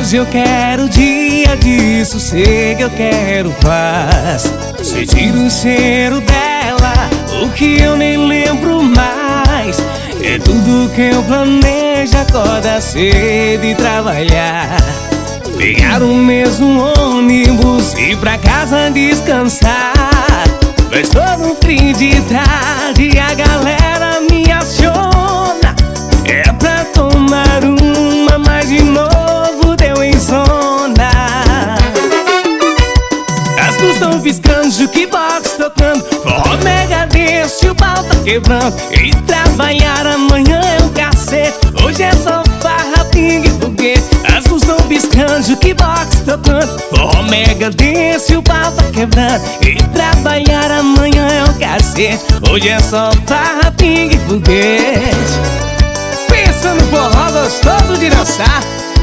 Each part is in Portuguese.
Hoje eu quero dia de sossego, eu quero paz. Sentir o cheiro dela, o que eu nem lembro mais. É tudo que eu planejo, acorda cedo e trabalhar. Pegar o mesmo ônibus e ir pra casa descansar. Mas todo fim de tarde a galera me aciona. É pra tomar uma, mas de novo deu em zona. As luzes estão piscando, jukebox tocando, forró mega desse, o pau tá quebrando. E trabalhar amanhã é um cacete, hoje é só farra, pingue, foguete. As luzes estão piscando, jukebox tocando, forró mega desse, o pau tá quebrando. E trabalhar amanhã é um cacete, hoje é só farra, pingue, foguete. Pensa no forró gostoso de dançar.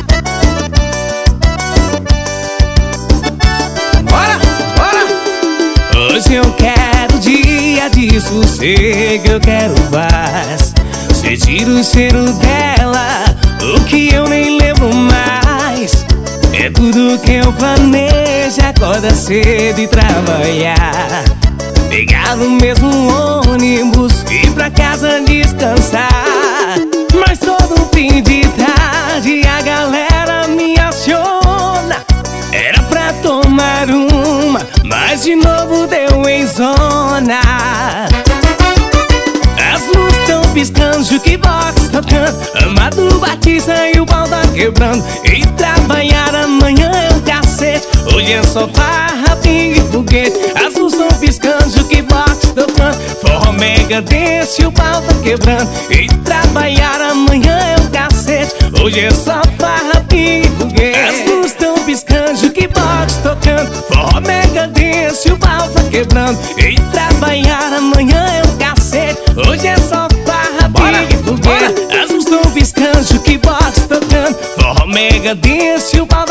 Bora, bora! Hoje eu quero dia de sossego, eu quero paz. Sentir o cheiro dela, o que eu nem lembro mais. É tudo que eu planejo, acorda cedo e trabalhar. Pegar o mesmo ônibus e ir pra casa descansar. Mas todo fim de tarde a galera me aciona. Era pra tomar uma, mas de novo deu em zona. As luzes estão piscando, jukebox tocando, Amado Batista e o pau tá quebrando. E trabalhar amanhã é um cacete, hoje é só farra, pingue, foguete. As luzes estão piscando, jukebox tocando, forró mega dance e o pau tá quebrando. E trabalhar amanhã é um cacete, hoje é só farra, pingue, foguete. As luzes estão piscando, jukebox tocando, forró mega dance e o pau tá quebrando. E trabalhar amanhã é um cacete, hoje é só farra, pingue, foguete. As luzes estão piscando, jukebox tocando, forró mega dance e o pau